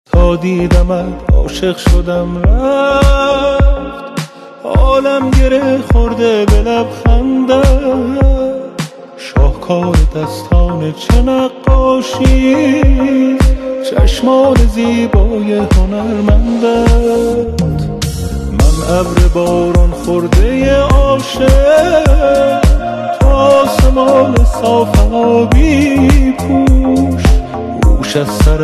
تا دیدمت عاشق شدم رفت، حالم گره خورده به لبخندت. شاهکار دستان چه نقاشی، چشمان زیبای هنرمندت. من ابر باران خورده عاشق، تو آسمان صاف آبی پوش. روش از سر